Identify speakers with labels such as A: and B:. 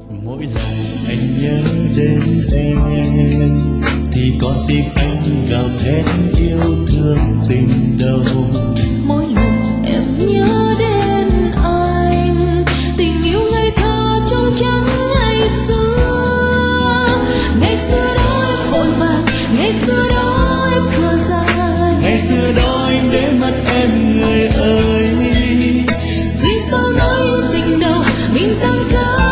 A: Mỗi lần anh nhớ đến em thì con tim anh gào thét yêu thương tình đầu.
B: Mỗi lần em nhớ đến anh, tình yêu ngây thơ trong trắng ngày xưa. Ngày xưa đó em vội vàng, ngày xưa đó em khờ dại.
A: Ngày xưa đó anh để mắt em người ơi,
B: Vì sao nói tình đầu mình giang dở.